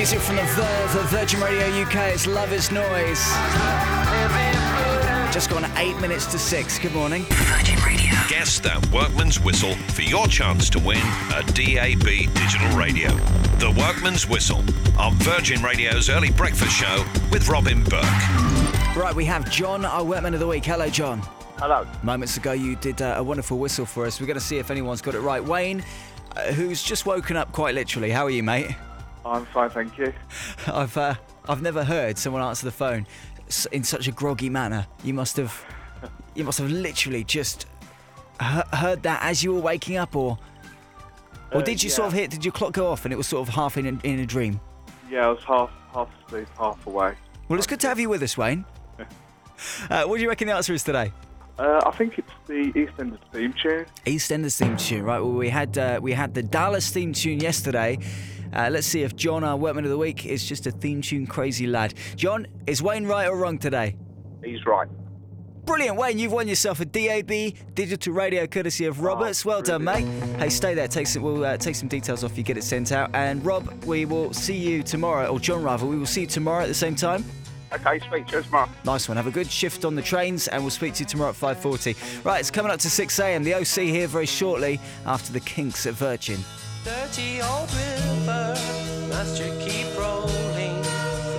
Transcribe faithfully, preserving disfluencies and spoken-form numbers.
Music from the Verve of Virgin Radio U K. It's Love Is Noise. Just gone eight minutes to six. Good morning. Virgin Radio. Guess that Workman's Whistle for your chance to win a D A B digital radio. The Workman's Whistle on Virgin Radio's early breakfast show with Robin Burke. Right, we have John, our Workman of the Week. Hello, John. Hello. Moments ago, you did uh, a wonderful whistle for us. We're going to see if anyone's got it right. Wayne, uh, who's just woken up quite literally. How are you, mate? I'm fine, thank you. I've uh, I've never heard someone answer the phone in such a groggy manner. You must have, you must have literally just he- heard that as you were waking up, or, or Uh, did you yeah. sort of hit? Did your clock go off and it was sort of half in a, in a dream? Yeah, I was half half asleep, half awake. Well, it's good to have you with us, Wayne. Uh, what do you reckon the answer is today? Uh, I think it's the EastEnders theme tune. EastEnders theme tune, right? Well, we had uh, we had the Dallas theme tune yesterday. Uh, let's see if John, our Workman of the Week, is just a theme tune crazy lad. John, is Wayne right or wrong today? He's right. Brilliant, Wayne. You've won yourself a D A B digital radio courtesy of Roberts. Oh, well done, mate. brilliant. Hey, stay there. Take some, we'll uh, take some details off you, get it sent out. And Rob, we will see you tomorrow, or John rather, we will see you tomorrow at the same time. Okay, speak to us tomorrow. Nice one. Have a good shift on the trains, and we'll speak to you tomorrow at five forty. Right, it's coming up to six a.m. The O C here very shortly after the Kinks at Virgin. Dirty old river, must you keep rolling?